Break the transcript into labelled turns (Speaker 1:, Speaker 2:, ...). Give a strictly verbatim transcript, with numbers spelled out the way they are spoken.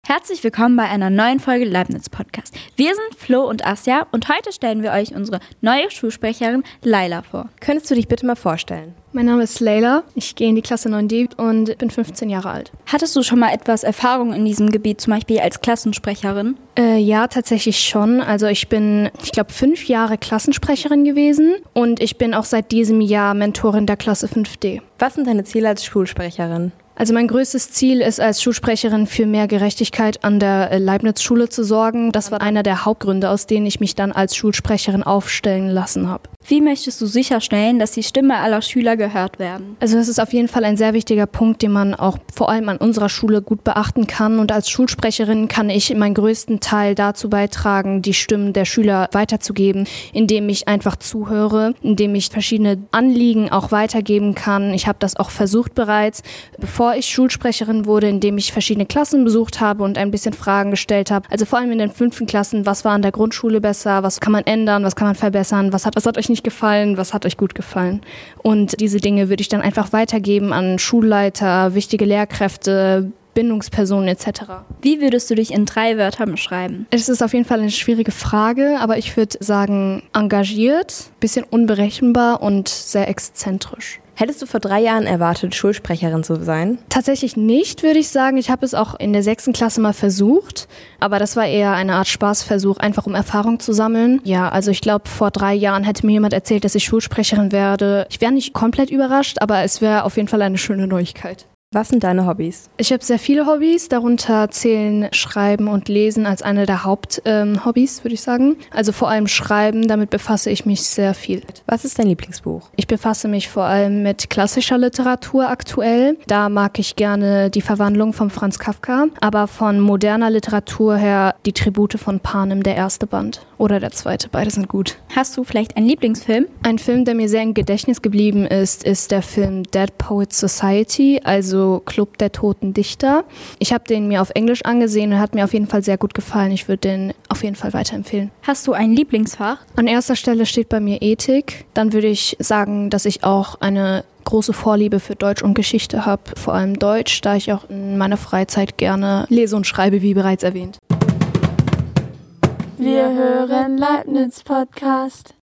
Speaker 1: Herzlich willkommen bei einer neuen Folge Leibniz Podcast. Wir sind Flo und Asja und heute stellen wir euch unsere neue Schulsprecherin Laila vor.
Speaker 2: Könntest du dich bitte mal vorstellen?
Speaker 3: Mein Name ist Laila, ich gehe in die Klasse neun D und bin fünfzehn Jahre alt.
Speaker 1: Hattest du schon mal etwas Erfahrung in diesem Gebiet, zum Beispiel als Klassensprecherin?
Speaker 3: Äh, ja, tatsächlich schon. Also ich bin, ich glaube, fünf Jahre Klassensprecherin gewesen und ich bin auch seit diesem Jahr Mentorin der Klasse fünf D.
Speaker 2: Was sind deine Ziele als Schulsprecherin?
Speaker 3: Also mein größtes Ziel ist, als Schulsprecherin für mehr Gerechtigkeit an der Leibniz-Schule zu sorgen. Das war einer der Hauptgründe, aus denen ich mich dann als Schulsprecherin aufstellen lassen habe.
Speaker 1: Wie möchtest du sicherstellen, dass die Stimme aller Schüler gehört werden?
Speaker 3: Also das ist auf jeden Fall ein sehr wichtiger Punkt, den man auch vor allem an unserer Schule gut beachten kann. Und als Schulsprecherin kann ich meinen größten Teil dazu beitragen, die Stimmen der Schüler weiterzugeben, indem ich einfach zuhöre, indem ich verschiedene Anliegen auch weitergeben kann. Ich habe das auch versucht bereits, bevor ich Schulsprecherin wurde, indem ich verschiedene Klassen besucht habe und ein bisschen Fragen gestellt habe. Also vor allem in den fünften Klassen, was war an der Grundschule besser, was kann man ändern, was kann man verbessern, was hat, was hat euch nicht gefallen, was hat euch gut gefallen. Und diese Dinge würde ich dann einfach weitergeben an Schulleiter, wichtige Lehrkräfte, Bindungspersonen et cetera.
Speaker 1: Wie würdest du dich in drei Wörtern beschreiben?
Speaker 3: Es ist auf jeden Fall eine schwierige Frage, aber ich würde sagen engagiert, bisschen unberechenbar und sehr exzentrisch.
Speaker 2: Hättest du vor drei Jahren erwartet, Schulsprecherin zu sein?
Speaker 3: Tatsächlich nicht, würde ich sagen. Ich habe es auch in der sechsten Klasse mal versucht, aber das war eher eine Art Spaßversuch, einfach um Erfahrung zu sammeln. Ja, also ich glaube, vor drei Jahren hätte mir jemand erzählt, dass ich Schulsprecherin werde. Ich wäre nicht komplett überrascht, aber es wäre auf jeden Fall eine schöne Neuigkeit.
Speaker 2: Was sind deine Hobbys?
Speaker 3: Ich habe sehr viele Hobbys, darunter zählen Schreiben und Lesen als eine der Haupthobbys, ähm, würde ich sagen. Also vor allem Schreiben, damit befasse ich mich sehr viel.
Speaker 2: Was ist dein Lieblingsbuch?
Speaker 3: Ich befasse mich vor allem mit klassischer Literatur aktuell. Da mag ich gerne Die Verwandlung von Franz Kafka, aber von moderner Literatur her die Tribute von Panem, der erste Band oder der zweite, beide sind gut.
Speaker 1: Hast du vielleicht einen Lieblingsfilm?
Speaker 3: Ein Film, der mir sehr im Gedächtnis geblieben ist, ist der Film Dead Poets Society, also Club der Toten Dichter. Ich habe den mir auf Englisch angesehen und hat mir auf jeden Fall sehr gut gefallen. Ich würde den auf jeden Fall weiterempfehlen.
Speaker 1: Hast du ein Lieblingsfach?
Speaker 3: An erster Stelle steht bei mir Ethik. Dann würde ich sagen, dass ich auch eine große Vorliebe für Deutsch und Geschichte habe. Vor allem Deutsch, da ich auch in meiner Freizeit gerne lese und schreibe, wie bereits erwähnt.
Speaker 4: Wir hören Leibniz Podcast.